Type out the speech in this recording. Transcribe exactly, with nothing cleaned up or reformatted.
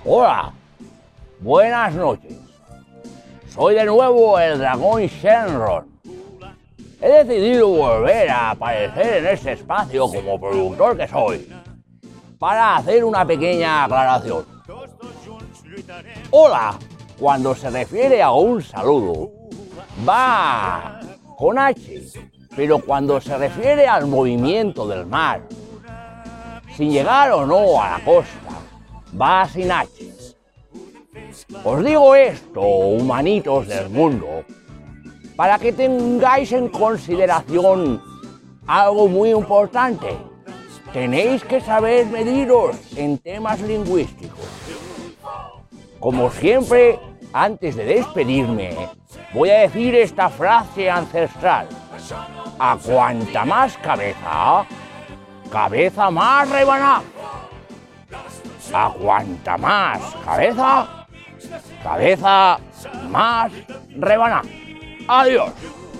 Hola, buenas noches. Soy de nuevo el dragón Shenron. He decidido volver a aparecer en este espacio como productor que soy, para hacer una pequeña aclaración. Hola, cuando se refiere a un saludo, va con H, pero cuando se refiere al movimiento del mar, sin llegar o no a la costa, va sin H. Os digo esto, humanitos del mundo, para que tengáis en consideración algo muy importante. Tenéis que saber mediros en temas lingüísticos. Como siempre, antes de despedirme, voy a decir esta frase ancestral. A cuanta más cabeza, cabeza más rebaná. A cuanta más cabeza, cabeza más rebaná. Adiós.